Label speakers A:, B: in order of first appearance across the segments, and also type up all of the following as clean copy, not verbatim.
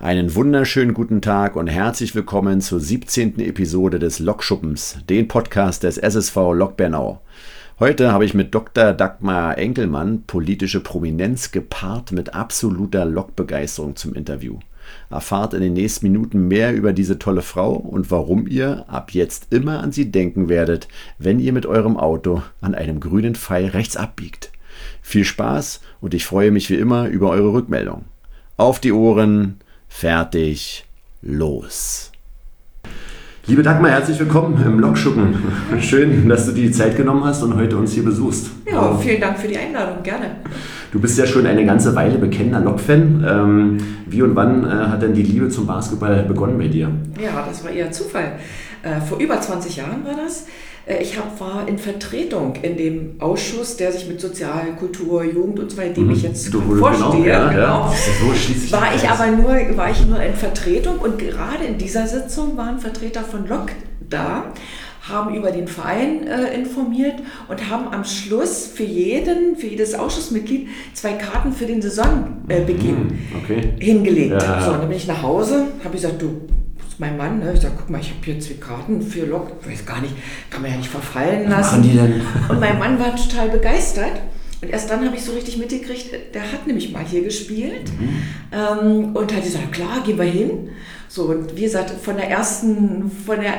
A: Einen wunderschönen guten Tag und herzlich willkommen zur 17. Episode des Lokschuppens, den Podcast des SSV Lok Bernau. Heute habe ich mit Dr. Dagmar Enkelmann politische Prominenz gepaart mit absoluter Lokbegeisterung zum Interview. Erfahrt in den nächsten Minuten mehr über diese tolle Frau und warum ihr ab jetzt immer an sie denken werdet, wenn ihr mit eurem Auto an einem grünen Pfeil rechts abbiegt. Viel Spaß und ich freue mich wie immer über eure Rückmeldung. Auf die Ohren! Fertig, los. Liebe Dagmar, herzlich willkommen im Lokschuppen. Schön, dass du dir die Zeit genommen hast und heute uns hier besuchst.
B: Ja, vielen Dank für die Einladung, gerne.
A: Du bist ja schon eine ganze Weile bekennender Lok-Fan. Wie und wann hat denn die Liebe zum Basketball begonnen bei dir?
B: Ja, das war eher Zufall. Vor über 20 Jahren war das. Ich war in Vertretung in dem Ausschuss, der sich mit Sozial, Kultur, Jugend und so weiter, dem ich jetzt vorstehe. Genau. So war ich nur in Vertretung und gerade in dieser Sitzung waren Vertreter von Lok da, haben über den Verein informiert und haben am Schluss für jedes Ausschussmitglied 2 Karten für den Saisonbeginn hingelegt. Ja. So, und dann bin ich nach Hause, habe gesagt, du, mein Mann, ne? Ich sage, guck mal, ich habe hier 2 Karten für Lok, ich weiß gar nicht, kann man ja nicht verfallen lassen.
A: Was machen die denn?
B: Und mein Mann war total begeistert. Und erst dann habe ich so richtig mitgekriegt, der hat nämlich mal hier gespielt und hat gesagt, klar, gehen wir hin. So, und wie gesagt, vom ersten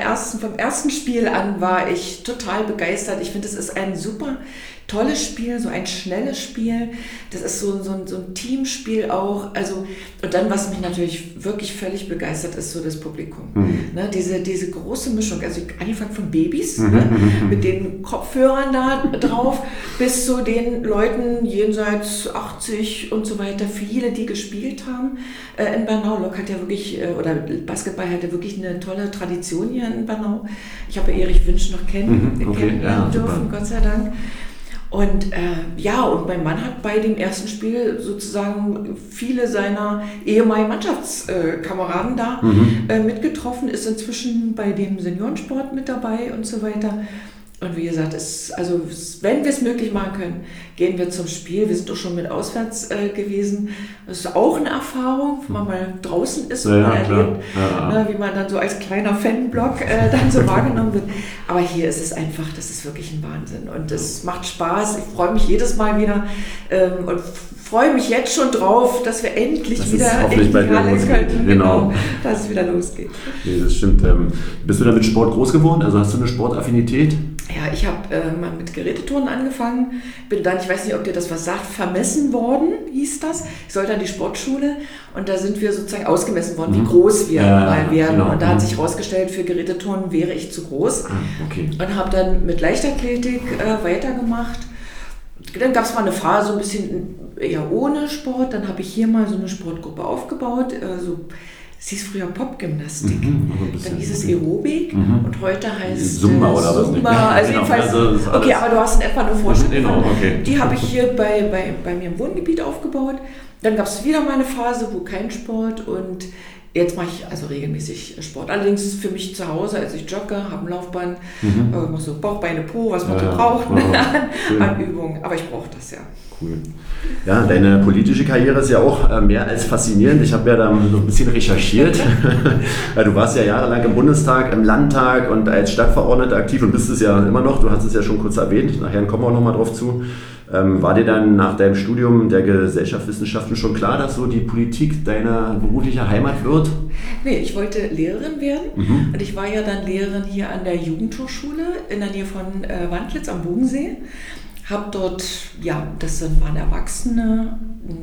B: Spiel an war ich total begeistert. Ich finde, es ist ein super tolles Spiel, so ein schnelles Spiel. Das ist so ein Teamspiel auch. Also, und dann, was mich natürlich wirklich völlig begeistert, ist so das Publikum. Ne, diese große Mischung, also angefangen von Babys, mit den Kopfhörern da drauf, bis zu den Leuten jenseits 80 und so weiter. Viele, die gespielt haben in Bernau. Lok hat ja wirklich, oder Basketball hat ja wirklich eine tolle Tradition hier in Bernau. Ich habe ja Erich Wünsch noch kennenlernen dürfen, Gott sei Dank. Und und mein Mann hat bei dem ersten Spiel sozusagen viele seiner ehemaligen Mannschaftskameraden da mitgetroffen, ist inzwischen bei dem Seniorensport mit dabei und so weiter. Und wie gesagt, wenn wir es möglich machen können, gehen wir zum Spiel. Wir sind doch schon mit auswärts gewesen. Das ist auch eine Erfahrung, wenn man mal draußen ist und man erlebt, wie man dann so als kleiner Fanblock dann so wahrgenommen wird. Aber hier ist es einfach, das ist wirklich ein Wahnsinn. Und es macht Spaß. Ich freue mich jedes Mal wieder und freue mich jetzt schon drauf, dass wir endlich wieder in die Halle können. Genau, dass es wieder losgeht.
A: Nee, das stimmt. Bist du da mit Sport groß geworden? Also hast du eine Sportaffinität?
B: Ja, ich habe mal mit Geräteturnen angefangen, bin dann, ich weiß nicht, ob dir das was sagt, vermessen worden, hieß das. Ich sollte an die Sportschule und da sind wir sozusagen ausgemessen worden, wie groß wir mal werden. Genau. Und da hat sich herausgestellt, für Geräteturnen wäre ich zu groß. Und habe dann mit Leichtathletik weitergemacht. Dann gab es mal eine Phase so ein bisschen eher ohne Sport, dann habe ich hier mal so eine Sportgruppe aufgebaut, es hieß früher Popgymnastik, dann hieß es Aerobik und heute heißt es
A: Zumba oder was?
B: Zumba, also jedenfalls, okay, aber du hast in etwa eine Vorstellung.
A: Genau, okay.
B: Die habe ich hier bei mir im Wohngebiet aufgebaut. Dann gab es wieder mal eine Phase, wo kein Sport und jetzt mache ich also regelmäßig Sport. Allerdings ist es für mich zu Hause, also ich jogge, habe ein Laufband, mache so Bauch, Beine, Po, was man so braucht an Übungen. Aber ich brauche das ja.
A: Cool. Ja, deine politische Karriere ist ja auch mehr als faszinierend. Ich habe ja da so ein bisschen recherchiert. Du warst ja jahrelang im Bundestag, im Landtag und als Stadtverordneter aktiv und bist es ja immer noch. Du hast es ja schon kurz erwähnt. Nachher kommen wir auch nochmal drauf zu. War dir dann nach deinem Studium der Gesellschaftswissenschaften schon klar, dass so die Politik deine berufliche Heimat wird?
B: Nee, ich wollte Lehrerin werden und ich war ja dann Lehrerin hier an der Jugendhochschule in der Nähe von Wandlitz am Bodensee. Habe dort, das waren Erwachsene,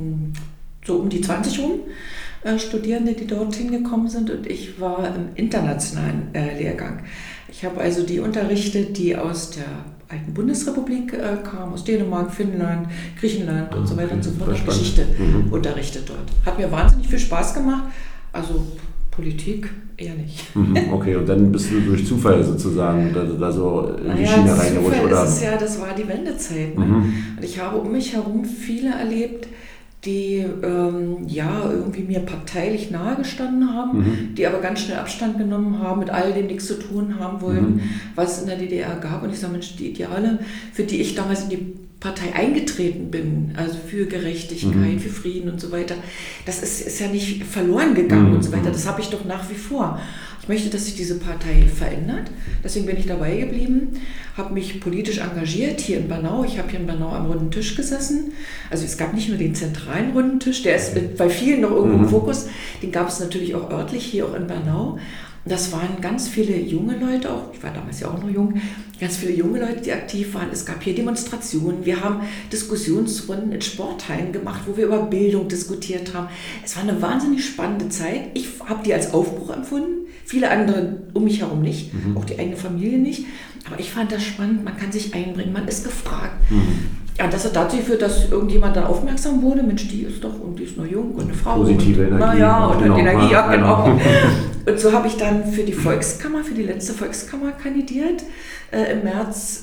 B: so um die 20 rum, Studierende, die dorthin gekommen sind und ich war im internationalen Lehrgang. Ich habe also die unterrichtet, die aus der alten Bundesrepublik kamen, aus Dänemark, Finnland, Griechenland und so weiter und so fort. Geschichte unterrichtet dort. Hat mir wahnsinnig viel Spaß gemacht, also Politik eher nicht.
A: Okay, und dann bist du durch Zufall sozusagen da so in die Schiene reingerutscht, oder?
B: Das war die Wendezeit. Ne? Und ich habe um mich herum viele erlebt, die irgendwie mir parteilich nahegestanden haben, die aber ganz schnell Abstand genommen haben, mit all dem nichts zu tun haben wollten, was es in der DDR gab. Und ich sage, Mensch, die Ideale, für die ich damals in die Partei eingetreten bin, also für Gerechtigkeit, für Frieden und so weiter, das ist ja nicht verloren gegangen und so weiter. Das habe ich doch nach wie vor. Ich möchte, dass sich diese Partei verändert. Deswegen bin ich dabei geblieben, habe mich politisch engagiert hier in Bernau. Ich habe hier in Bernau am runden Tisch gesessen. Also es gab nicht nur den zentralen runden Tisch, der ist bei vielen noch irgendwo im Fokus. Den gab es natürlich auch örtlich hier auch in Bernau. Das waren ganz viele junge Leute, auch ich war damals ja auch noch jung, ganz viele junge Leute, die aktiv waren. Es gab hier Demonstrationen, wir haben Diskussionsrunden in Sporthallen gemacht, wo wir über Bildung diskutiert haben. Es war eine wahnsinnig spannende Zeit. Ich habe die als Aufbruch empfunden, viele andere um mich herum nicht, auch die eigene Familie nicht. Aber ich fand das spannend, man kann sich einbringen, man ist gefragt. Ja, das hat dazu geführt, dass irgendjemand dann aufmerksam wurde. Mensch, die ist doch und die ist noch jung und eine Frau.
A: Positive Energie.
B: Naja, und
A: genau,
B: Energie, ja, genau. Und so habe ich dann für die Volkskammer, für die letzte Volkskammer kandidiert im März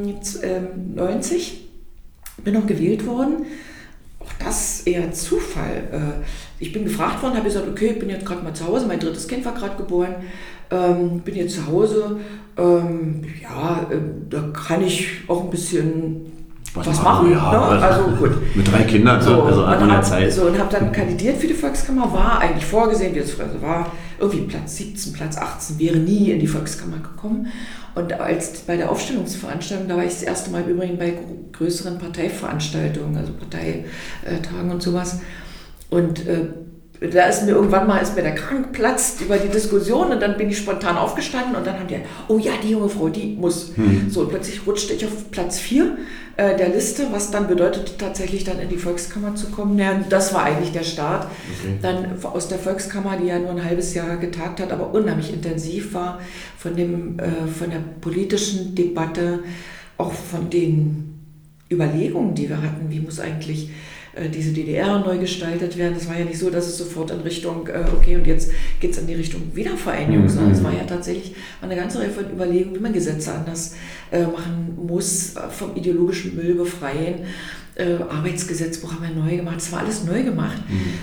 B: 90. Bin noch gewählt worden. Auch das eher Zufall. Ich bin gefragt worden, habe gesagt, okay, ich bin jetzt gerade mal zu Hause, mein drittes Kind war gerade geboren, bin jetzt zu Hause. Da kann ich auch ein bisschen was machen.
A: Ja,
B: ne? Also gut.
A: Mit 3 Kindern,
B: so,
A: also hat man ja Zeit.
B: So, und habe dann kandidiert für die Volkskammer, war eigentlich vorgesehen, wie es früher so war, irgendwie Platz 17, Platz 18, wäre nie in die Volkskammer gekommen. Und als bei der Aufstellungsveranstaltung, da war ich das erste Mal übrigens bei größeren Parteiveranstaltungen, also Parteitagen und sowas. Und da ist mir irgendwann mal der Kragen geplatzt über die Diskussion und dann bin ich spontan aufgestanden und dann haben die, oh ja, die junge Frau, die muss. So, und plötzlich rutschte ich auf Platz 4 der Liste, was dann bedeutete, tatsächlich dann in die Volkskammer zu kommen. Ja, das war eigentlich der Start. Okay. Dann aus der Volkskammer, die ja nur ein halbes Jahr getagt hat, aber unheimlich intensiv war, von der politischen Debatte, auch von den Überlegungen, die wir hatten, wie muss eigentlich diese DDR neu gestaltet werden. Das war ja nicht so, dass es sofort in Richtung, okay, und jetzt geht es in die Richtung Wiedervereinigung, sondern es war ja tatsächlich eine ganze Reihe von Überlegungen, wie man Gesetze anders machen muss, vom ideologischen Müll befreien. Arbeitsgesetzbuch haben wir neu gemacht, es war alles neu gemacht.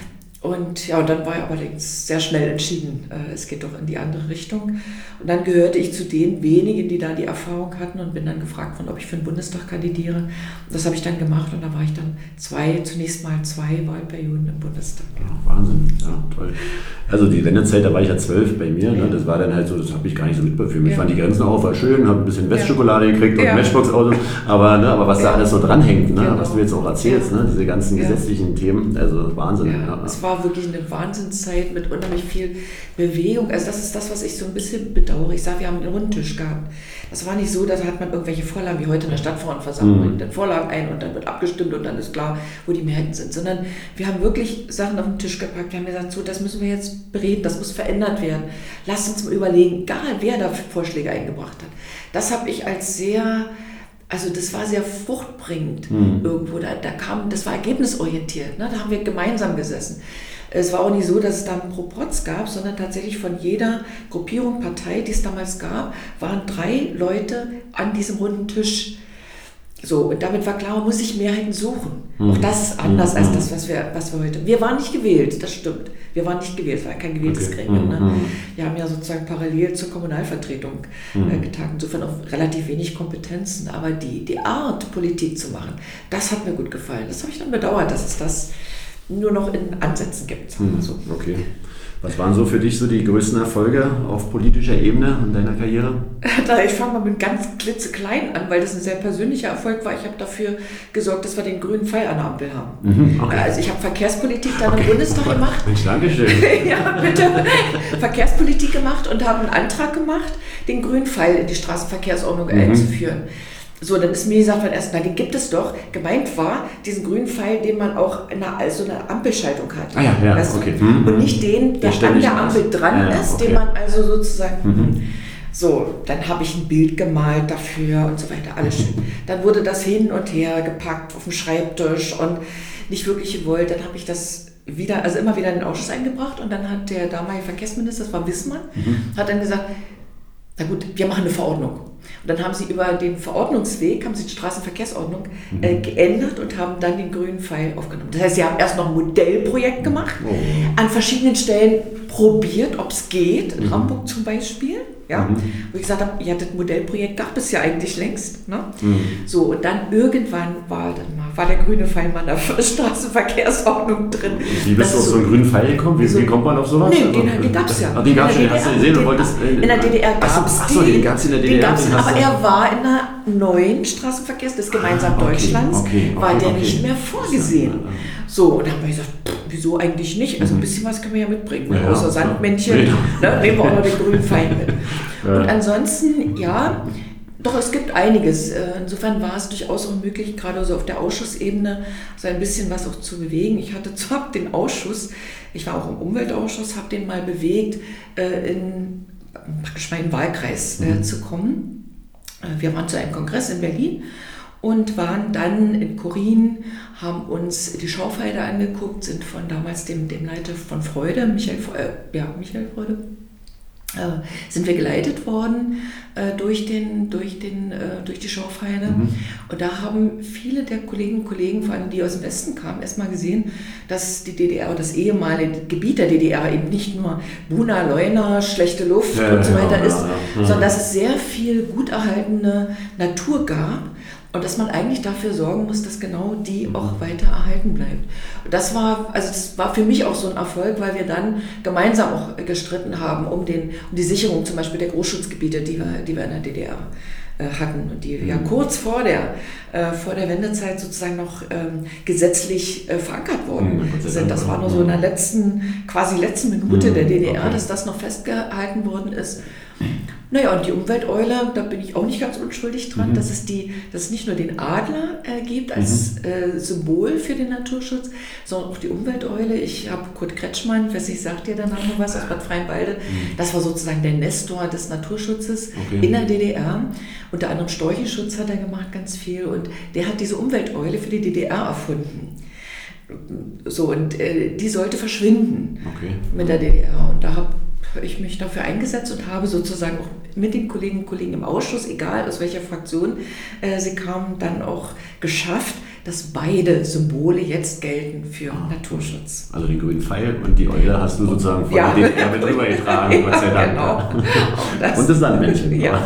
B: Und ja, und dann war ich allerdings sehr schnell entschieden, es geht doch in die andere Richtung. Und dann gehörte ich zu den wenigen, die da die Erfahrung hatten und bin dann gefragt worden, ob ich für den Bundestag kandidiere. Und das habe ich dann gemacht und da war ich dann zunächst mal 2 Wahlperioden im Bundestag.
A: Ja, Wahnsinn, ja, toll. Also die Wendezeit, da war ich ja 12 bei mir, ne? Das war dann halt so, das habe ich gar nicht so mitbekommen. Ich fand die Grenzen auch, war schön, habe ein bisschen Westschokolade gekriegt und Matchbox-Autos, aber was da alles so dranhängt, ne? Genau. Was du jetzt auch erzählst, ne? Diese ganzen gesetzlichen Themen, also Wahnsinn.
B: Ja. Es war wirklich eine Wahnsinnszeit mit unheimlich viel Bewegung. Also das ist das, was ich so ein bisschen bedauere. Ich sage, wir haben einen Rundtisch gehabt. Das war nicht so, da hat man irgendwelche Vorlagen wie heute in der Stadtverordnetenversammlung, bringt dann Vorlagen ein und dann wird abgestimmt und dann ist klar, wo die Mehrheiten sind. Sondern wir haben wirklich Sachen auf den Tisch gepackt. Wir haben gesagt, so, das müssen wir jetzt bereden, das muss verändert werden. Lasst uns mal überlegen, egal wer da Vorschläge eingebracht hat. Das habe ich als das war sehr fruchtbringend irgendwo. Das war ergebnisorientiert. Ne? Da haben wir gemeinsam gesessen. Es war auch nicht so, dass es da einen Proporz gab, sondern tatsächlich von jeder Gruppierung, Partei, die es damals gab, waren 3 Leute an diesem runden Tisch. So, und damit war klar, man muss sich Mehrheiten suchen. Auch das ist anders als das, was wir heute... Wir waren nicht gewählt, das stimmt. Wir waren nicht gewählt, es war kein gewähltes Gremium. Ne? Wir haben ja sozusagen parallel zur Kommunalvertretung getagt, insofern auch relativ wenig Kompetenzen. Aber die Art, Politik zu machen, das hat mir gut gefallen. Das habe ich dann bedauert, dass es das nur noch in Ansätzen gibt. Sagen wir so.
A: Okay. Was waren so für dich so die größten Erfolge auf politischer Ebene in deiner Karriere?
B: Ich fange mal mit ganz klitzeklein an, weil das ein sehr persönlicher Erfolg war. Ich habe dafür gesorgt, dass wir den grünen Pfeil an der Ampel haben. Okay. Also ich habe Verkehrspolitik dann im Bundestag gemacht.
A: Mensch, Dankeschön.
B: Ja, bitte. Verkehrspolitik gemacht und habe einen Antrag gemacht, den grünen Pfeil in die Straßenverkehrsordnung einzuführen. So, dann ist mir gesagt worden, den gibt es doch. Gemeint war, diesen grünen Pfeil, den man auch in so einer Ampelschaltung hat.
A: Okay.
B: Und nicht den, der an der Ampel dran ist, den man also sozusagen... So, dann habe ich ein Bild gemalt dafür und so weiter, alles schön. Dann wurde das hin und her gepackt auf dem Schreibtisch und nicht wirklich gewollt. Dann habe ich das immer wieder in den Ausschuss eingebracht und dann hat der damalige Verkehrsminister, das war Wissmann, hat dann gesagt, na gut, wir machen eine Verordnung. Und dann haben sie über den Verordnungsweg, die Straßenverkehrsordnung geändert und haben dann den grünen Pfeil aufgenommen. Das heißt, sie haben erst noch ein Modellprojekt gemacht, an verschiedenen Stellen probiert, ob es geht, in Hamburg zum Beispiel. ja, wo ich gesagt habe, ja, das Modellprojekt gab es ja eigentlich längst. Ne? So, und dann irgendwann war der grüne Pfeil mal in der Straßenverkehrsordnung drin.
A: Wie bist du auf so einen grünen Pfeil gekommen? Wie kommt man auf sowas?
B: Nee, den gab es ja.
A: Ach, den gab es schon, hast du gesehen und wolltest...
B: In der DDR gab es
A: den. Den gab es in der DDR.
B: Aber er war in der neuen Straßenverkehrs des gemeinsamen Deutschlands, war der nicht mehr vorgesehen. So, und dann haben wir gesagt, wieso eigentlich nicht? Also ein bisschen was können wir ja mitbringen, außer Sandmännchen, nehmen wir auch noch den grünen Pfeil mit. Und ansonsten, ja, doch, es gibt einiges. Insofern war es durchaus auch möglich, gerade so auf der Ausschussebene, so ein bisschen was auch zu bewegen. Ich hatte zwar den Ausschuss, ich war auch im Umweltausschuss, habe den mal bewegt, in meinen Wahlkreis zu kommen. Wir waren zu einem Kongress in Berlin und waren dann in Korin, haben uns die Schaufelder angeguckt, sind von damals dem Leiter von Freude, Michael Freude, sind wir geleitet worden durch die Schaufelder. Und da haben viele der Kolleginnen und Kollegen, vor allem die aus dem Westen kamen, erstmal gesehen, dass die DDR und das ehemalige Gebiet der DDR eben nicht nur Buna, Leuna, schlechte Luft und so weiter ist, sondern dass es sehr viel gut erhaltene Natur gab. Und dass man eigentlich dafür sorgen muss, dass genau die auch weiter erhalten bleibt. Und das war für mich auch so ein Erfolg, weil wir dann gemeinsam auch gestritten haben um die Sicherung zum Beispiel der Großschutzgebiete, die wir in der DDR hatten und die ja kurz vor der Wendezeit sozusagen noch gesetzlich verankert worden sind. Das war nur so in der letzten Minute der DDR, dass das noch festgehalten worden ist. Naja, und die Umwelteule, da bin ich auch nicht ganz unschuldig dran, dass es nicht nur den Adler gibt als Symbol für den Naturschutz, sondern auch die Umwelteule. Ich habe Kurt Kretschmann, ich sagt dir der Name was, aus Bad Freienwalde, das war sozusagen der Nestor des Naturschutzes in der DDR. Unter anderem Storchenschutz hat er gemacht, ganz viel, und der hat diese Umwelteule für die DDR erfunden. So, und die sollte verschwinden mit der DDR. Und da habe ich mich dafür eingesetzt und habe sozusagen auch mit den Kolleginnen und Kollegen im Ausschuss, egal aus welcher Fraktion sie kamen, dann auch geschafft, dass beide Symbole jetzt gelten für Naturschutz.
A: Also den grünen Pfeil und die Eule hast du sozusagen von der DDR mit rübergetragen, Gott sei Dank. Genau. Und das Sandmännchen. Ja,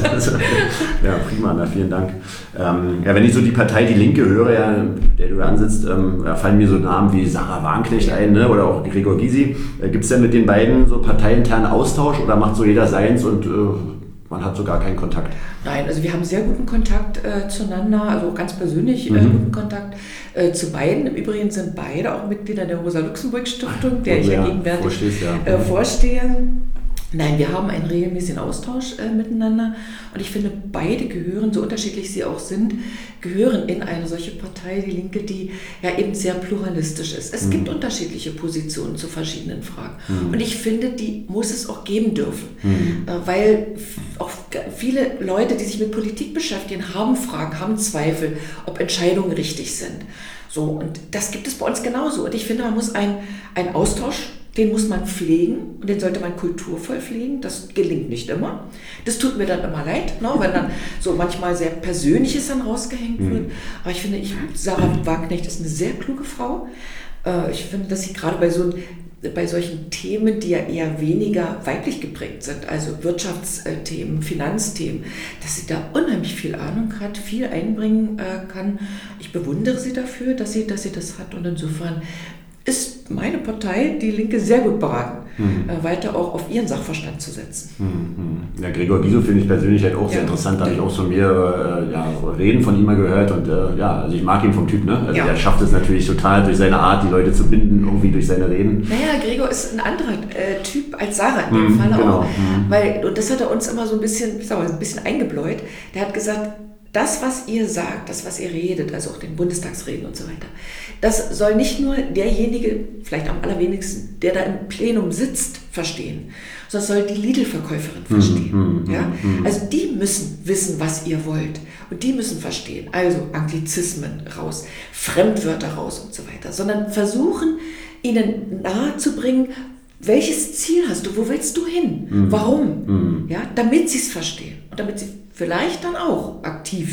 A: prima, vielen Dank. Wenn ich so die Partei Die Linke höre, der du ansitzt, fallen mir so Namen wie Sarah Wagenknecht ein, ne? Oder auch Gregor Gysi. Gibt es denn mit den beiden so parteiinternen Austausch oder macht so jeder seins und man hat so gar keinen Kontakt?
B: Nein, also wir haben sehr guten Kontakt zueinander, also ganz persönlich guten Kontakt zu beiden. Im Übrigen sind beide auch Mitglieder der Rosa-Luxemburg-Stiftung, der ich ja gegenwärtig vorstehe. Nein, wir haben einen regelmäßigen Austausch miteinander und ich finde, beide gehören, so unterschiedlich sie auch sind, gehören in eine solche Partei, die Linke, die ja eben sehr pluralistisch ist. Es gibt unterschiedliche Positionen zu verschiedenen Fragen und ich finde, die muss es auch geben dürfen, weil auch viele Leute, die sich mit Politik beschäftigen, haben Fragen, haben Zweifel, ob Entscheidungen richtig sind. So, und das gibt es bei uns genauso und ich finde, man muss einen Austausch, den muss man pflegen und den sollte man kulturvoll pflegen. Das gelingt nicht immer. Das tut mir dann immer leid, ne, wenn dann so manchmal sehr Persönliches dann rausgehängt wird. Aber ich finde, Sarah Wagenknecht ist eine sehr kluge Frau. Ich finde, dass sie gerade bei solchen Themen, die ja eher weniger weiblich geprägt sind, also Wirtschaftsthemen, Finanzthemen, dass sie da unheimlich viel Ahnung hat, viel einbringen kann. Ich bewundere sie dafür, dass sie das hat und insofern ist meine Partei, die Linke, sehr gut beraten, weiter auch auf ihren Sachverstand zu setzen.
A: Ja, Gregor Gysi finde ich persönlich halt auch sehr interessant, da habe ich auch von mir Reden von ihm mal gehört und also ich mag ihn vom Typ, ne? Also er schafft es natürlich total durch seine Art, die Leute zu binden, irgendwie durch seine Reden.
B: Naja, Gregor ist ein anderer Typ als Sarah in dem Falle auch, und das hat er uns immer so ein bisschen eingebläut. Der hat gesagt, das, was ihr sagt, das, was ihr redet, also auch den Bundestagsreden und so weiter, das soll nicht nur derjenige, vielleicht am allerwenigsten, der da im Plenum sitzt, verstehen, sondern soll die Lidl-Verkäuferin verstehen. Also die müssen wissen, was ihr wollt und die müssen verstehen, also Anglizismen raus, Fremdwörter raus und so weiter, sondern versuchen, ihnen nahezubringen, welches Ziel hast du, wo willst du hin, warum, damit sie es verstehen und damit sie vielleicht dann auch aktiv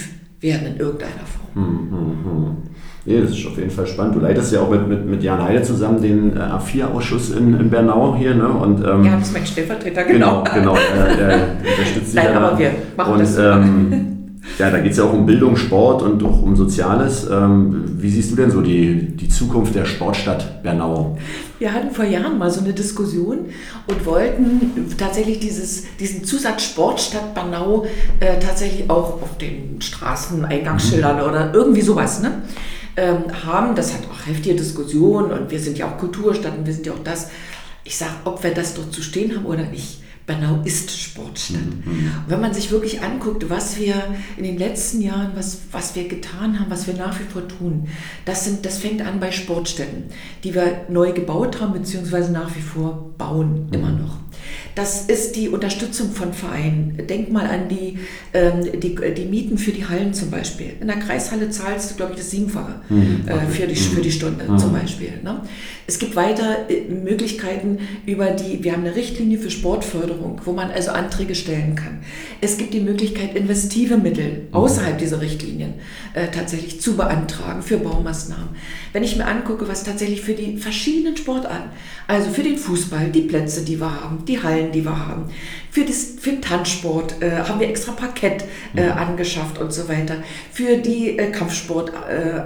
B: werden in irgendeiner Form.
A: Nee, das ist auf jeden Fall spannend. Du leitest ja auch mit Jan Heide zusammen den A4-Ausschuss in Bernau hier, ne? Und,
B: ja, das ist mein Stellvertreter, genau.
A: Genau, der unterstützt dich.
B: Nein, aber wir machen das.
A: Ja, da geht es ja auch um Bildung, Sport und auch um Soziales. Wie siehst du denn so die Zukunft der Sportstadt Bernau?
B: Wir hatten vor Jahren mal so eine Diskussion und wollten tatsächlich diesen Zusatz Sportstadt Bernau tatsächlich auch auf den Straßen, Eingangsschildern oder irgendwie sowas, ne, haben. Das hat auch heftige Diskussionen und wir sind ja auch Kulturstadt und wir sind ja auch das. Ich sage, ob wir das dort zu stehen haben oder nicht. Bernau ist Sportstadt. Und wenn man sich wirklich anguckt, was wir in den letzten Jahren, was wir getan haben, was wir nach wie vor tun, das fängt an bei Sportstätten, die wir neu gebaut haben, beziehungsweise nach wie vor bauen, immer noch. Das ist die Unterstützung von Vereinen. Denk mal an die Mieten für die Hallen zum Beispiel. In der Kreishalle zahlst du, glaube ich, das 7-fache für die Stunde zum Beispiel. Ne? Es gibt weiter Möglichkeiten wir haben eine Richtlinie für Sportförderung, wo man also Anträge stellen kann. Es gibt die Möglichkeit, investive Mittel außerhalb dieser Richtlinien tatsächlich zu beantragen für Baumaßnahmen. Wenn ich mir angucke, was tatsächlich für die verschiedenen Sportarten, also für den Fußball, die Plätze, die wir haben, die Hallen, die wir haben, für den Tanzsport haben wir extra Parkett angeschafft und so weiter. Für die Kampfsporten,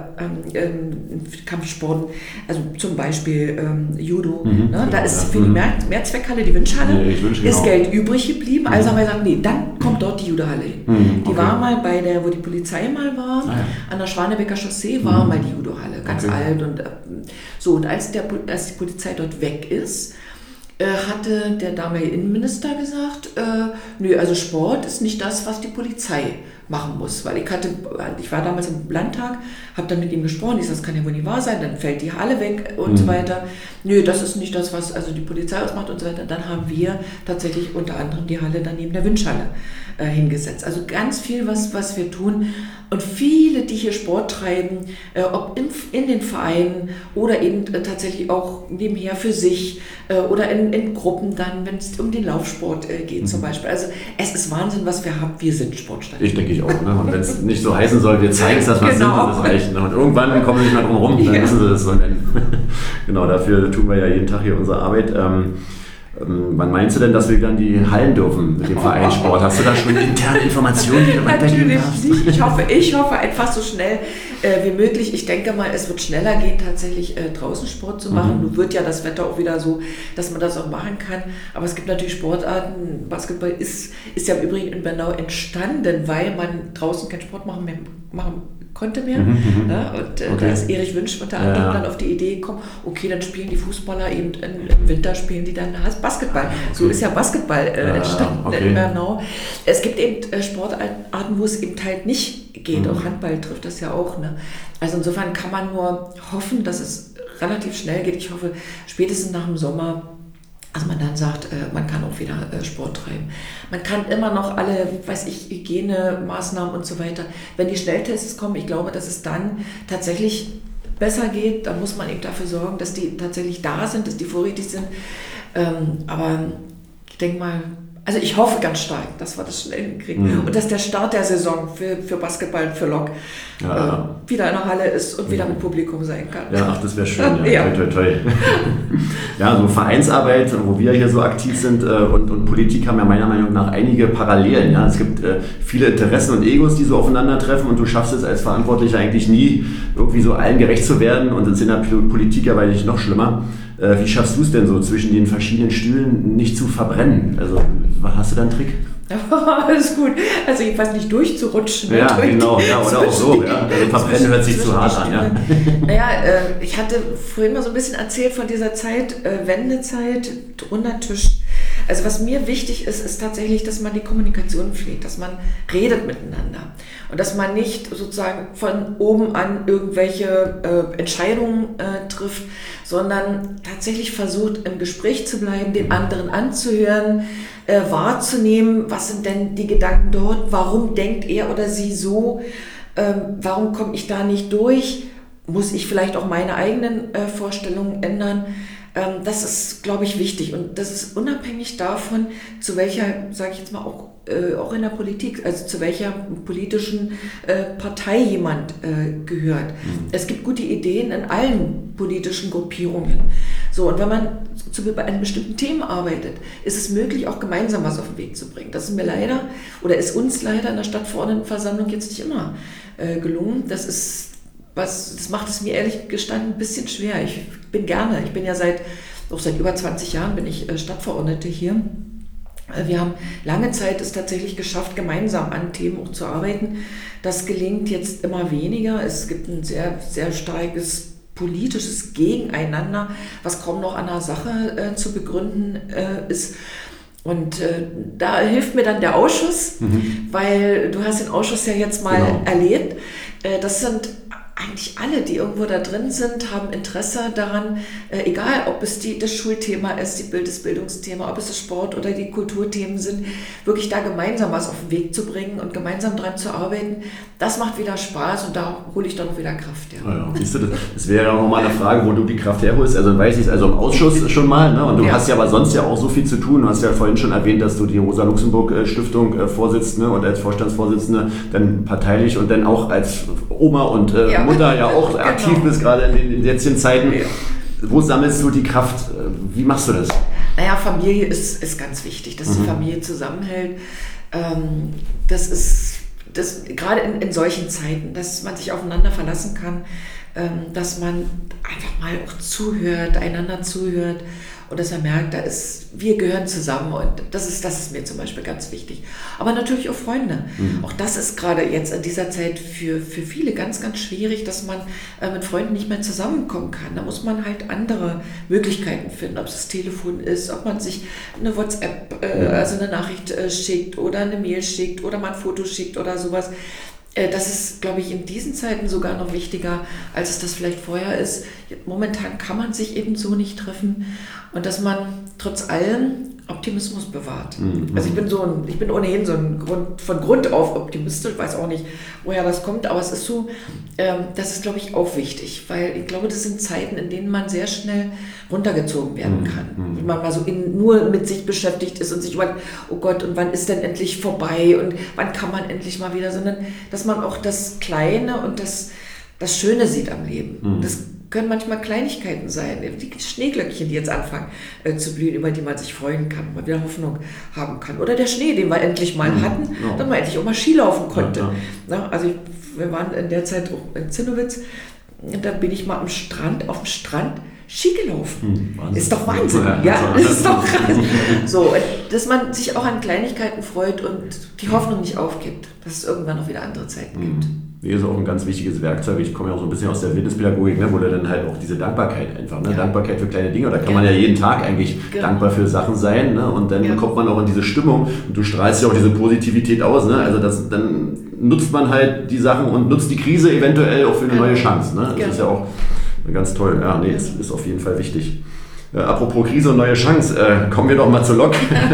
B: also zum Beispiel Judo, ne? Da ist für die Mehrzweckhalle, die Wünschhalle, ist Geld übrig geblieben. Also haben wir gesagt, nee, dann kommt dort die Judohalle hin. Die war mal wo die Polizei mal war, an der Schwanebecker Chaussee war mal die Judohalle, ganz alt. Und so, und als die Polizei dort weg ist, hatte der damalige Innenminister gesagt, nö, also Sport ist nicht das, was die Polizei machen muss. Weil ich war damals im Landtag, habe dann mit ihm gesprochen, ich sage, das kann ja wohl nicht wahr sein, dann fällt die Halle weg und so weiter. Nö, das ist nicht das, was also die Polizei ausmacht und so weiter. Dann haben wir tatsächlich unter anderem die Halle dann neben der Wünschhalle hingesetzt. Also ganz viel, was wir tun. Und viele, die hier Sport treiben, ob in den Vereinen oder eben tatsächlich auch nebenher für sich oder in Gruppen dann, wenn es um den Laufsport geht zum Beispiel. Also es ist Wahnsinn, was wir haben. Wir sind Sportstadt.
A: Ich denke auch. Ne? Und wenn es nicht so heißen soll, wir zeigen es, dass wir es sind, und das reicht. Ne? Und irgendwann kommen wir nicht mehr drum rum, dann wissen sie das so nennen. Genau, dafür tun wir ja jeden Tag hier unsere Arbeit. Wann meinst du denn, dass wir dann die Hallen dürfen mit dem Vereinssport? Hast du da schon interne Informationen, die du weitergeben darfst?
B: Natürlich, ich hoffe einfach so schnell wie möglich. Ich denke mal, es wird schneller gehen, tatsächlich draußen Sport zu machen. Nun wird ja das Wetter auch wieder so, dass man das auch machen kann. Aber es gibt natürlich Sportarten. Basketball ist ja im Übrigen in Bernau entstanden, weil man draußen keinen Sport machen konnte mehr. Ja, und da ist Erich Wünsch unter anderem dann auf die Idee gekommen, okay, dann spielen die Fußballer eben im Winter, spielen die dann Basketball. So ist ja Basketball entstanden in Bernau. Es gibt eben Sportarten, wo es eben halt nicht geht. Auch Handball trifft das ja auch. Ne? Also insofern kann man nur hoffen, dass es relativ schnell geht. Ich hoffe, spätestens nach dem Sommer, also man dann sagt, man kann auch wieder Sport treiben. Man kann immer noch alle, Hygienemaßnahmen und so weiter. Wenn die Schnelltests kommen, ich glaube, dass es dann tatsächlich besser geht. Dann muss man eben dafür sorgen, dass die tatsächlich da sind, dass die vorrätig sind. Aber ich denke mal, also ich hoffe ganz stark, dass wir das schnell hinkriegen. Und dass der Start der Saison für Basketball, für Lok wieder in der Halle ist und wieder mit Publikum sein kann.
A: Ja, ach, das wäre schön. Ja. Toi, toi, toi. Ja, so Vereinsarbeit, wo wir hier so aktiv sind und Politik haben ja meiner Meinung nach einige Parallelen. Ja? Es gibt viele Interessen und Egos, die so aufeinandertreffen und du schaffst es als Verantwortlicher eigentlich nie, irgendwie so allen gerecht zu werden und es ist in der Politik ja eigentlich noch schlimmer. Wie schaffst du es denn so, zwischen den verschiedenen Stühlen nicht zu verbrennen? Also, hast du da einen Trick?
B: Alles gut. Also jedenfalls nicht durchzurutschen.
A: Ja, genau. Ja, oder auch so. Ja. Also verbrennen hört sich zu hart an. Ja.
B: Naja, ich hatte vorhin mal so ein bisschen erzählt von dieser Zeit, Wendezeit, runder Tisch. Also was mir wichtig ist, ist tatsächlich, dass man die Kommunikation pflegt, dass man redet miteinander und dass man nicht sozusagen von oben an irgendwelche Entscheidungen trifft, sondern tatsächlich versucht, im Gespräch zu bleiben, den anderen anzuhören, wahrzunehmen, was sind denn die Gedanken dort, warum denkt er oder sie so, warum komme ich da nicht durch, muss ich vielleicht auch meine eigenen Vorstellungen ändern. Das ist, glaube ich, wichtig und das ist unabhängig davon, zu welcher, sage ich jetzt mal auch in der Politik, also zu welcher politischen Partei jemand gehört. Es gibt gute Ideen in allen politischen Gruppierungen. So, und wenn man zu einem bestimmten Thema arbeitet, ist es möglich, auch gemeinsam was auf den Weg zu bringen. Das ist mir leider, oder ist uns leider in der Stadtverordnetenversammlung jetzt nicht immer gelungen. Das macht es mir ehrlich gestanden ein bisschen schwer. Ich bin ja seit über 20 Jahren bin ich Stadtverordnete hier. Wir haben lange Zeit es tatsächlich geschafft, gemeinsam an Themen auch zu arbeiten. Das gelingt jetzt immer weniger. Es gibt ein sehr, sehr starkes politisches Gegeneinander, was kaum noch an der Sache zu begründen ist. Und da hilft mir dann der Ausschuss, weil du hast den Ausschuss ja jetzt mal erlebt. Das sind eigentlich alle, die irgendwo da drin sind, haben Interesse daran, egal ob es das Schulthema ist, das Bildungsthema, ob es das Sport- oder die Kulturthemen sind, wirklich da gemeinsam was auf den Weg zu bringen und gemeinsam dran zu arbeiten. Das macht wieder Spaß und da hole ich dann auch wieder Kraft. Ja.
A: Ja, siehst du, das wäre ja auch nochmal eine Frage, wo du die Kraft herholst. Also weiß ich es, also im Ausschuss schon mal, ne? Und du hast ja aber sonst ja auch so viel zu tun. Du hast ja vorhin schon erwähnt, dass du die Rosa-Luxemburg-Stiftung vorsitzt, ne? Und als Vorstandsvorsitzende dann parteilich und dann auch als Oma und Mutter ja auch aktiv bist, gerade in den jetzigen Zeiten. Ja. Wo sammelst du die Kraft? Wie machst du das?
B: Naja, Familie ist ganz wichtig, dass die Familie zusammenhält. Das ist gerade in solchen Zeiten, dass man sich aufeinander verlassen kann, dass man einfach mal auch zuhört, einander zuhört und dass man merkt, wir gehören zusammen und das ist mir zum Beispiel ganz wichtig. Aber natürlich auch Freunde. Auch das ist gerade jetzt in dieser Zeit für viele ganz, ganz schwierig, dass man mit Freunden nicht mehr zusammenkommen kann. Da muss man halt andere Möglichkeiten finden, ob es das Telefon ist, ob man sich eine WhatsApp, also eine Nachricht schickt oder eine Mail schickt oder mal ein Foto schickt oder sowas. Das ist, glaube ich, in diesen Zeiten sogar noch wichtiger, als es das vielleicht vorher ist. Momentan kann man sich eben so nicht treffen und dass man trotz allem Optimismus bewahrt. Also ich bin ohnehin von Grund auf optimistisch, weiß auch nicht, woher das kommt, aber es ist so, das ist, glaube ich, auch wichtig, weil ich glaube, das sind Zeiten, in denen man sehr schnell runtergezogen werden kann. Wenn man mal so nur mit sich beschäftigt ist und sich überlegt, oh Gott, und wann ist denn endlich vorbei und wann kann man endlich mal wieder, sondern dass man auch das Kleine und das Schöne sieht am Leben. Das können manchmal Kleinigkeiten sein, die Schneeglöckchen, die jetzt anfangen zu blühen, über die man sich freuen kann, mal wieder Hoffnung haben kann. Oder der Schnee, den wir endlich mal hatten, dass man endlich auch mal Ski laufen konnte. Ja. Also wir waren in der Zeit auch in Zinnowitz, und da bin ich mal auf dem Strand Ski gelaufen. Ist doch Wahnsinn. Ja, ist doch krass. So, dass man sich auch an Kleinigkeiten freut und die Hoffnung nicht aufgibt, dass es irgendwann noch wieder andere Zeiten gibt.
A: Nee, ist auch ein ganz wichtiges Werkzeug. Ich komme ja auch so ein bisschen aus der Wildnispädagogik, ne, wo du dann halt auch diese Dankbarkeit einfach, ne, Dankbarkeit für kleine Dinge, da kann man ja jeden Tag eigentlich dankbar für Sachen sein, ne, und dann kommt man auch in diese Stimmung und du strahlst ja auch diese Positivität aus, ne, also dann nutzt man halt die Sachen und nutzt die Krise eventuell auch für eine neue Chance, ne, das ist ja auch ganz toll, ja, nee, es ist auf jeden Fall wichtig. Apropos Krise und neue Chance, kommen wir doch mal zur Lok.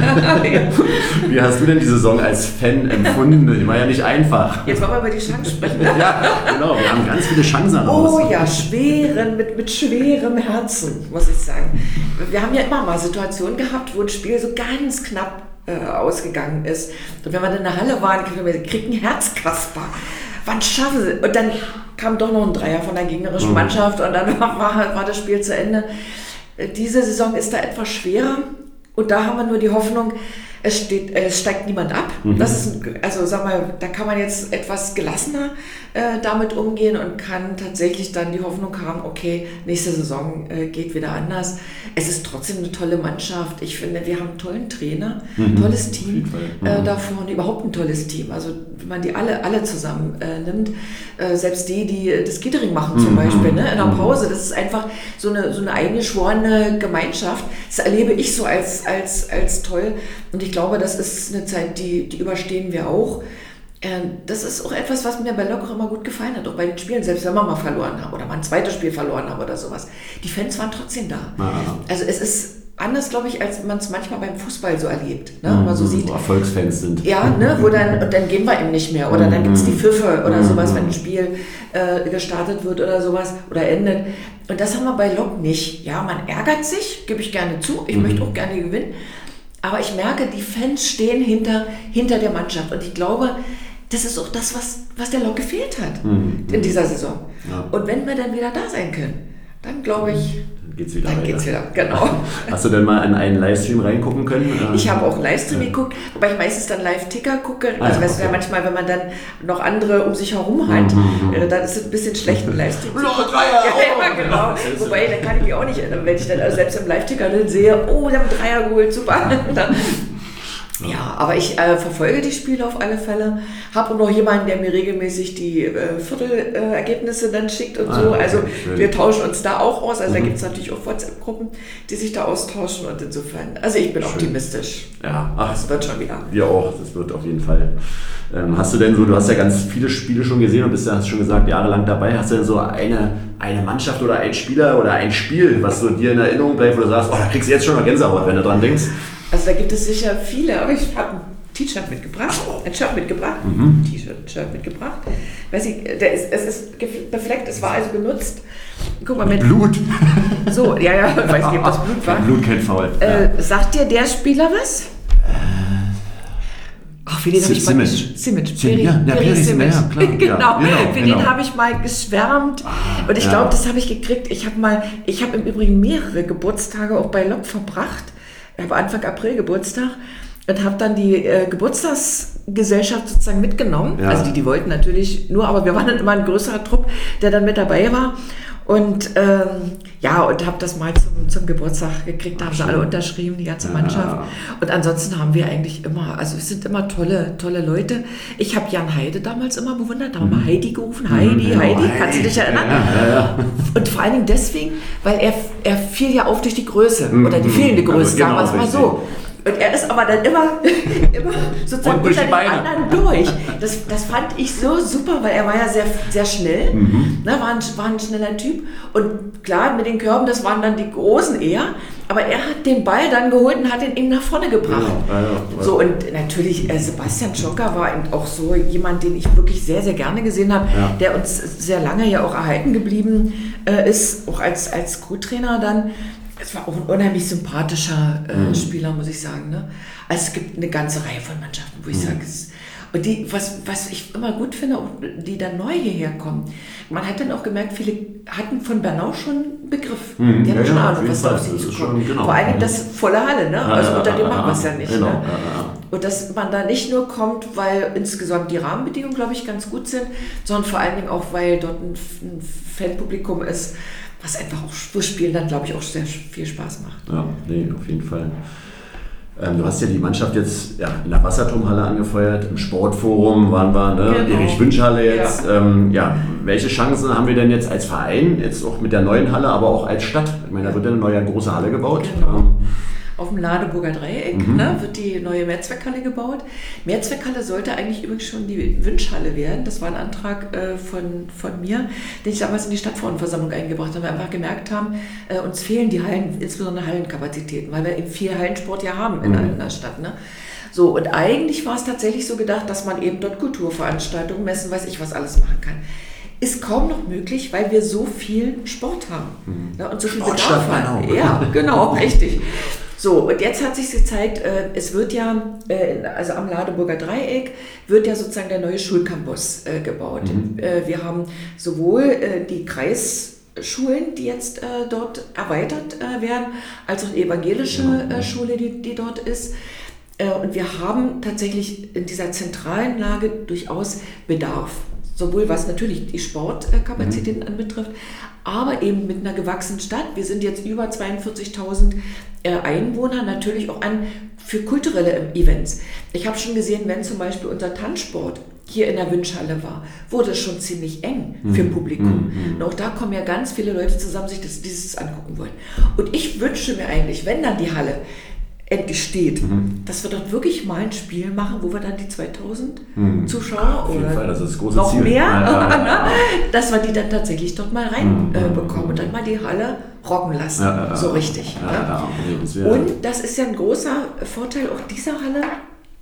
A: Wie hast du denn die Saison als Fan empfunden? Die war ja nicht einfach.
B: Jetzt wollen wir über die Chance sprechen.
A: Ja, genau, wir haben ganz viele Chancen
B: raus. Oh ja, mit schwerem Herzen, muss ich sagen. Wir haben ja immer mal Situationen gehabt, wo ein Spiel so ganz knapp ausgegangen ist. Und wenn wir dann in der Halle waren, kriegt ein Herzkasper. Wann schaffen sie? Und dann kam doch noch ein Dreier von der gegnerischen Mannschaft und dann war das Spiel zu Ende. Diese Saison ist da etwas schwerer und da haben wir nur die Hoffnung, es steigt niemand ab. Das ist, also sag mal, da kann man jetzt etwas gelassener damit umgehen und kann tatsächlich dann die Hoffnung haben, okay, nächste Saison geht wieder anders. Es ist trotzdem eine tolle Mannschaft. Ich finde, wir haben einen tollen Trainer, tolles Team da vorne, überhaupt ein tolles Team. Also wenn man die alle zusammen nimmt, selbst die das Catering machen zum Beispiel, ne, in der Pause, das ist einfach so eine eingeschworene Gemeinschaft. Das erlebe ich so als toll und ich glaube, das ist eine Zeit, die überstehen wir auch. Das ist auch etwas, was mir bei Lok immer gut gefallen hat, auch bei den Spielen, selbst wenn wir mal verloren haben oder mal ein zweites Spiel verloren haben oder sowas. Die Fans waren trotzdem da. Also es ist anders, glaube ich, als man es manchmal beim Fußball so erlebt. Ne? Man so sieht,
A: wo Erfolgsfans sind.
B: Ja, ne, und dann gehen wir eben nicht mehr. Oder dann gibt es die Pfiffe oder sowas, wenn ein Spiel gestartet wird oder sowas oder endet. Und das haben wir bei Lok nicht. Ja, man ärgert sich, gebe ich gerne zu. Ich möchte auch gerne gewinnen. Aber ich merke, die Fans stehen hinter der Mannschaft. Und ich glaube, das ist auch das, was der Lok gefehlt hat in dieser Saison. Ja. Und wenn wir dann wieder da sein können, dann glaube ich,
A: geht's wieder.
B: Genau.
A: Hast du denn mal in einen Livestream reingucken können?
B: Ich habe auch Livestream geguckt, wobei ich meistens dann Live-Ticker gucke. Also weißt du ja manchmal, wenn man dann noch andere um sich herum hat, dann ist es ein bisschen schlecht, einen Livestream zu gucken. Ja, genau. Wobei, dann kann ich mich auch nicht erinnern, wenn ich dann also selbst im Live-Ticker dann sehe, oh, wir haben einen Dreier geholt, super. Ja, aber ich verfolge die Spiele auf alle Fälle. Habe auch noch jemanden, der mir regelmäßig die Viertelergebnisse dann schickt und so. Also wir tauschen uns da auch aus. Also da gibt es natürlich auch WhatsApp-Gruppen, die sich da austauschen. Und insofern, also ich bin optimistisch.
A: Ja,
B: es wird schon wieder.
A: Wir auch, das wird auf jeden Fall. Hast du denn so, du hast ja ganz viele Spiele schon gesehen und bist ja, hast schon gesagt, jahrelang dabei. Hast du denn so eine Mannschaft oder einen Spieler oder ein Spiel, was so dir in Erinnerung bleibt, wo du sagst, da kriegst du jetzt schon mal Gänsehaut, wenn du dran denkst?
B: Also da gibt es sicher viele, aber ich habe ein T-Shirt mitgebracht, ein Shirt mitgebracht, T-Shirt mitgebracht. Weiß ich, es ist befleckt, es war also benutzt. Guck mal, mit
A: Blut.
B: So, ja, ich weiß nicht, ob das Blut war.
A: Blut kein Foul.
B: Sagt dir der Spieler was? Ach, für den habe ich mal Simic. Peri Simic. Genau, für den habe ich mal geschwärmt. Und ich glaube, das habe ich gekriegt. Ich habe im Übrigen mehrere Geburtstage auch bei Lok verbracht. Ich habe Anfang April Geburtstag und habe dann die Geburtstagsgesellschaft sozusagen mitgenommen. Ja. Also die wollten natürlich nur, aber wir waren dann immer ein größerer Trupp, der dann mit dabei war. Und und habe das mal zum Geburtstag gekriegt, da haben sie alle unterschrieben, die ganze Mannschaft. Und ansonsten haben wir eigentlich immer, also es sind immer tolle Leute. Ich habe Jan Heide damals immer bewundert, da haben wir Heidi gerufen, Heidi, kannst du dich erinnern? Ja. Und vor allen Dingen deswegen, weil er fiel ja auf durch die Größe oder die fehlende Größe, sagen wir es mal so. Und er ist aber dann immer sozusagen unter den anderen durch. Das fand ich so super, weil er war ja sehr, sehr schnell, war ein schneller Typ. Und klar, mit den Körben, das waren dann die Großen eher, aber er hat den Ball dann geholt und hat ihn eben nach vorne gebracht. Ja. So, und natürlich, Sebastian Schonka war eben auch so jemand, den ich wirklich sehr, sehr gerne gesehen habe, der uns sehr lange ja auch erhalten geblieben ist, auch als Co-Trainer dann. Es war auch ein unheimlich sympathischer Spieler, muss ich sagen. Ne? Also es gibt eine ganze Reihe von Mannschaften, wo ich sage, und die, was ich immer gut finde, die dann neu hierher kommen. Man hat dann auch gemerkt, viele hatten von Bernau schon einen Begriff. Die hatten schon Ahnung, was da auf sie zukommt. Genau. Vor allem das volle Halle, ne? Also unter dem machen wir es ja nicht. Genau. Ne? Und dass man da nicht nur kommt, weil insgesamt die Rahmenbedingungen, glaube ich, ganz gut sind, sondern vor allen Dingen auch, weil dort ein Fanpublikum ist, was einfach auch fürs Spielen dann, glaube ich, auch sehr viel Spaß macht. Ja,
A: nee, auf jeden Fall. Du hast ja die Mannschaft jetzt in der Wasserturmhalle angefeuert, im Sportforum waren wir, ne? Genau. Erich-Wünsch-Halle jetzt. Ja. Welche Chancen haben wir denn jetzt als Verein, jetzt auch mit der neuen Halle, aber auch als Stadt? Ich meine, da wird ja eine neue große Halle gebaut.
B: Genau. Auf dem Ladeburger Dreieck wird die neue Mehrzweckhalle gebaut. Mehrzweckhalle sollte eigentlich übrigens schon die Wünschhalle werden. Das war ein Antrag von mir, den ich damals in die Stadtfrauenversammlung eingebracht habe, weil wir einfach gemerkt haben, uns fehlen die Hallen, insbesondere Hallenkapazitäten, weil wir eben viel Hallensport ja haben in einer Stadt. Ne? So, und eigentlich war es tatsächlich so gedacht, dass man eben dort Kulturveranstaltungen, Messen, weiß ich was alles machen kann. Ist kaum noch möglich, weil wir so viel Sport haben. Ne? Und so viel Bedarf haben. Ja, genau, richtig. So, und jetzt hat sich gezeigt, es wird ja, also am Ladeburger Dreieck, wird ja sozusagen der neue Schulcampus gebaut. Wir haben sowohl die Kreisschulen, die jetzt dort erweitert werden, als auch die evangelische Schule, die dort ist. Und wir haben tatsächlich in dieser zentralen Lage durchaus Bedarf. Sowohl was natürlich die Sportkapazitäten anbetrifft, aber eben mit einer gewachsenen Stadt. Wir sind jetzt über 42.000 Einwohner, natürlich auch für kulturelle Events. Ich habe schon gesehen, wenn zum Beispiel unser Tanzsport hier in der Wünschhalle war, wurde es schon ziemlich eng für Publikum. Und auch da kommen ja ganz viele Leute zusammen, sich dieses angucken wollen. Und ich wünsche mir eigentlich, wenn dann die Halle endlich steht, dass wir dort wirklich mal ein Spiel machen, wo wir dann die 2000 Zuschauer
A: oder Fall, das ist das große
B: noch
A: Ziel.
B: Mehr, dass wir die dann tatsächlich dort mal reinbekommen und dann mal die Halle rocken lassen, so richtig. Und das ist ja ein großer Vorteil auch dieser Halle,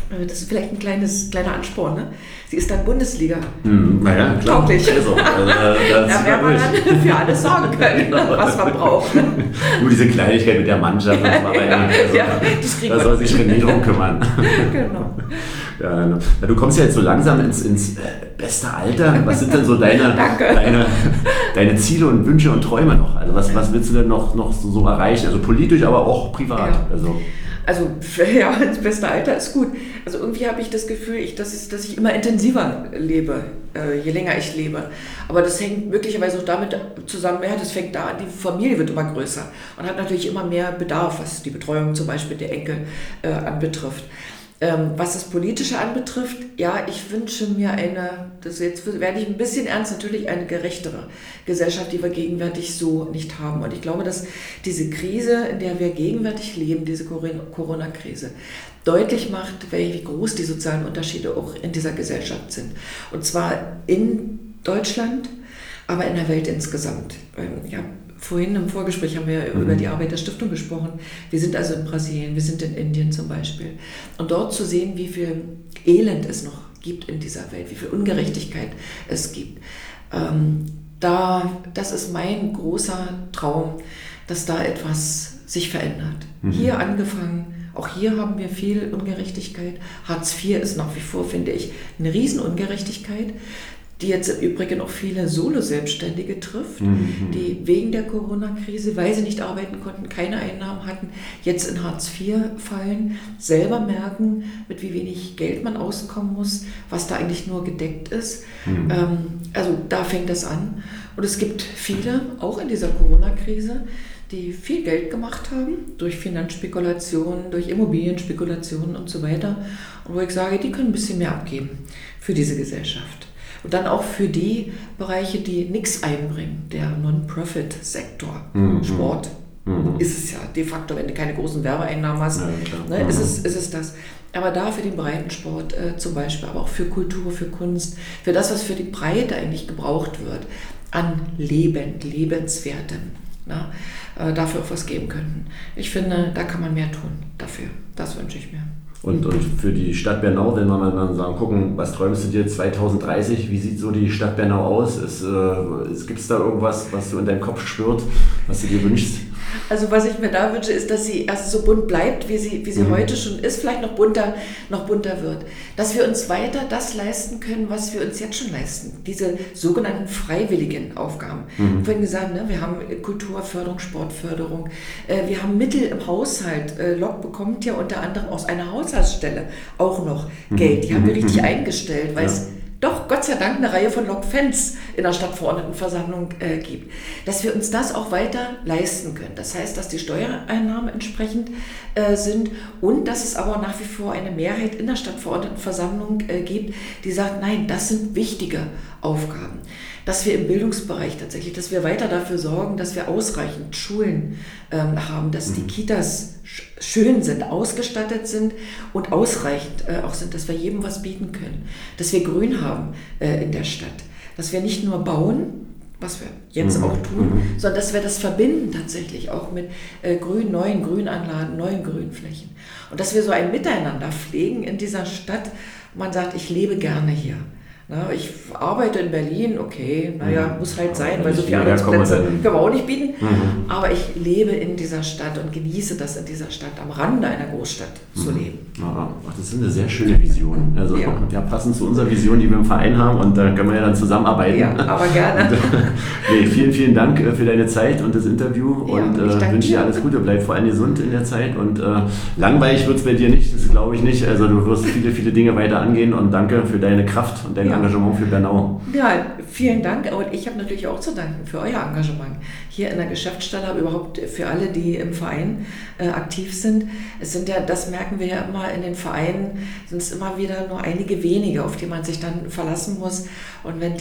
B: Das ist vielleicht ein kleiner Ansporn, ne? Sie ist dann Bundesliga.
A: Naja, klar.
B: Tauglich.
A: Also,
B: da werden wir dann für alles sorgen können, was man braucht.
A: Nur diese Kleinigkeit mit der Mannschaft, das war da soll sich René drum kümmern.
B: Genau.
A: Ja, du kommst ja jetzt so langsam ins beste Alter. Was sind denn so deine Ziele und Wünsche und Träume noch? Also was willst du denn noch so erreichen? Also politisch, aber auch privat.
B: Ja.
A: Also
B: das beste Alter ist gut. Also irgendwie habe ich das Gefühl, dass ich immer intensiver lebe, je länger ich lebe. Aber das hängt möglicherweise auch damit zusammen, das fängt da an, die Familie wird immer größer und hat natürlich immer mehr Bedarf, was die Betreuung zum Beispiel der Enkel anbetrifft. Was das Politische anbetrifft, ja, ich wünsche mir jetzt werde ich ein bisschen ernst, natürlich eine gerechtere Gesellschaft, die wir gegenwärtig so nicht haben. Und ich glaube, dass diese Krise, in der wir gegenwärtig leben, diese Corona-Krise, deutlich macht, wie groß die sozialen Unterschiede auch in dieser Gesellschaft sind. Und zwar in Deutschland, aber in der Welt insgesamt. Vorhin im Vorgespräch haben wir über die Arbeit der Stiftung gesprochen. Wir sind also in Brasilien, wir sind in Indien zum Beispiel. Und dort zu sehen, wie viel Elend es noch gibt in dieser Welt, wie viel Ungerechtigkeit es gibt. Das ist mein großer Traum, dass da etwas sich verändert. Hier angefangen, auch hier haben wir viel Ungerechtigkeit. Hartz IV ist nach wie vor, finde ich, eine Riesenungerechtigkeit, die jetzt im Übrigen auch viele Solo-Selbstständige trifft, die wegen der Corona-Krise, weil sie nicht arbeiten konnten, keine Einnahmen hatten, jetzt in Hartz IV fallen, selber merken, mit wie wenig Geld man auskommen muss, was da eigentlich nur gedeckt ist. Also da fängt das an. Und es gibt viele, auch in dieser Corona-Krise, die viel Geld gemacht haben, durch Finanzspekulationen, durch Immobilienspekulationen und so weiter. Und wo ich sage, die können ein bisschen mehr abgeben für diese Gesellschaft. Und dann auch für die Bereiche, die nichts einbringen, der Non-Profit-Sektor, Sport ist es ja de facto, wenn du keine großen Werbeeinnahmen hast, ist es das. Aber da für den Breitensport zum Beispiel, aber auch für Kultur, für Kunst, für das, was für die Breite eigentlich gebraucht wird, an Lebenswerten, dafür auch was geben könnten. Ich finde, da kann man mehr tun dafür. Das wünsche ich mir.
A: Und für die Stadt Bernau, wenn wir mal sagen, gucken, was träumst du dir 2030, wie sieht so die Stadt Bernau aus? Gibt es da irgendwas, was du in deinem Kopf schwirrt, was du dir wünschst?
B: Also was ich mir da wünsche, ist, dass sie erst so bunt bleibt, wie sie heute schon ist, vielleicht noch bunter wird. Dass wir uns weiter das leisten können, was wir uns jetzt schon leisten. Diese sogenannten freiwilligen Aufgaben. Ich habe vorhin gesagt, wir haben Kulturförderung, Sportförderung, wir haben Mittel im Haushalt. LOC bekommt ja unter anderem aus einer Haushaltsstelle auch noch Geld. Die haben wir richtig eingestellt, weil es doch Gott sei Dank eine Reihe von LOC-Fans in der Stadtverordnetenversammlung gibt, dass wir uns das auch weiter leisten können. Das heißt, dass die Steuereinnahmen entsprechend sind und dass es aber nach wie vor eine Mehrheit in der Stadtverordnetenversammlung gibt, die sagt, nein, das sind wichtige Aufgaben. Dass wir im Bildungsbereich tatsächlich, dass wir weiter dafür sorgen, dass wir ausreichend Schulen haben, dass die Kitas schön sind, ausgestattet sind und ausreichend auch sind, dass wir jedem was bieten können, dass wir Grün haben in der Stadt, dass wir nicht nur bauen, was wir jetzt auch tun, sondern dass wir das verbinden tatsächlich auch mit neuen Grünanlagen, neuen Grünflächen und dass wir so ein Miteinander pflegen in dieser Stadt. Man sagt, ich lebe gerne hier. Ich arbeite in Berlin, okay, muss halt sein, weil so viele Arbeitsplätze können wir auch nicht bieten. Aber ich lebe in dieser Stadt und genieße das in dieser Stadt, am Rande einer Großstadt zu leben.
A: Das ist eine sehr schöne Vision. Also passend zu unserer Vision, die wir im Verein haben, und da können wir ja dann zusammenarbeiten.
B: Ja, aber gerne.
A: Vielen, vielen Dank für deine Zeit und das Interview und wünsche dir alles Gute, bleib vor allem gesund in der Zeit und langweilig wird es bei dir nicht, das glaube ich nicht. Also du wirst viele, viele Dinge weiter angehen und danke für deine Kraft und dein Engagement für Bernau.
B: Ja, vielen Dank. Und ich habe natürlich auch zu danken für euer Engagement hier in der Geschäftsstelle, aber überhaupt für alle, die im Verein aktiv sind. Es sind ja, das merken wir ja immer in den Vereinen, sind es immer wieder nur einige wenige, auf die man sich dann verlassen muss. Und wenn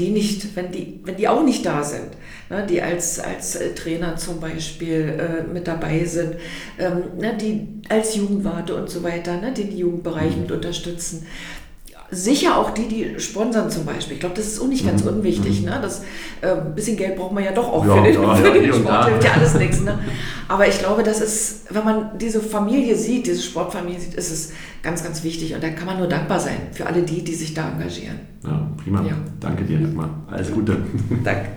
B: die auch nicht da sind, die als Trainer zum Beispiel mit dabei sind, die als Jugendwarte und so weiter, den Jugendbereich mit unterstützen, sicher auch die sponsern zum Beispiel. Ich glaube, das ist auch nicht ganz unwichtig. Ne? Das ein bisschen Geld braucht man ja doch auch für den Sport, hilft ja alles nichts. Ne? Aber ich glaube, das ist, wenn man diese Familie sieht, diese Sportfamilie sieht, ist es ganz, ganz wichtig. Und da kann man nur dankbar sein für alle die sich da engagieren.
C: Ja, prima. Ja. Danke dir, Dagmar. Alles Gute.
B: Danke.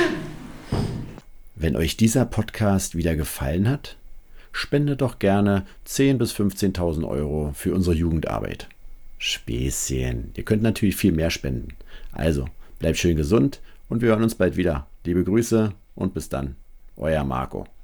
A: Wenn euch dieser Podcast wieder gefallen hat, spendet doch gerne 10.000 bis 15.000 Euro für unsere Jugendarbeit. Späßchen. Ihr könnt natürlich viel mehr spenden. Also, bleibt schön gesund und wir hören uns bald wieder. Liebe Grüße und bis dann. Euer Marco.